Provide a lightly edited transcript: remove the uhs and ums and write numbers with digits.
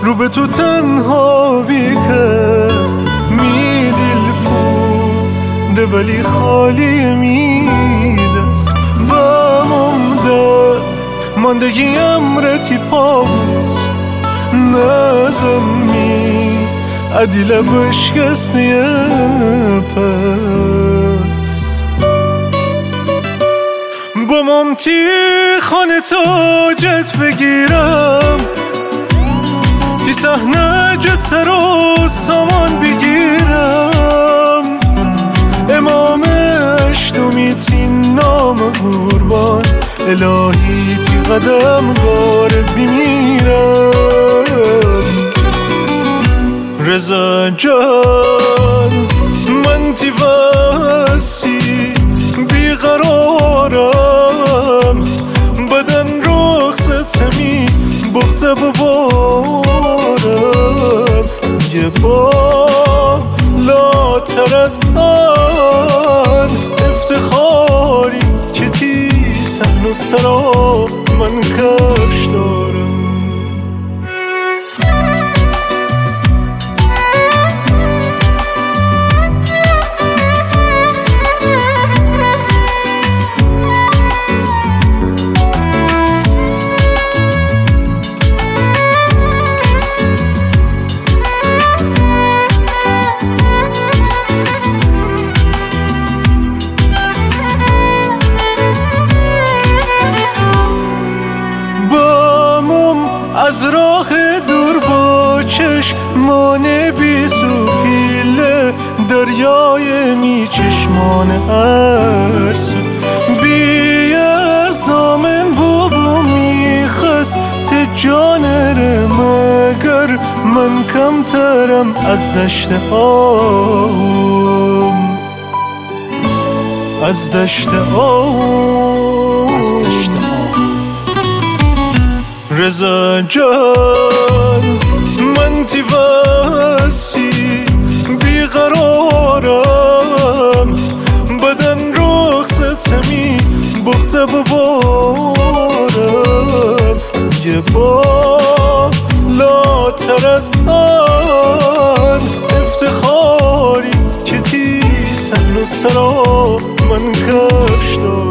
رو به تو تنها بیکس می دل پوره ولی خالی می دست بامم در ماندگی امرتی پاس نزن می عدیله بشکسته پس با ممتی خانه تاجت بگیرم تی صحنه جسه رو سامان بگیرم امام اشتمی تی نام قربان الهی تی قدم گاره بمیرم رضا جان من تی وسی بیقرارم بدن رخصتمی بغض ببارم یه بالاتر از آن افتخاری که تی صحن و سرا من کفش دارم از راه دور با چشمان بی سوپیله دریای می چشمان ارسو بی ازامن بابا می خست جانر مگر من کمترم از دشت آم از دشت آم رضا جان من تی وسی بیقرارم بدن رخصتمی بغض ببارم یه بالاتر از آن افتخاری که تی صحن و سرا من کفش دارم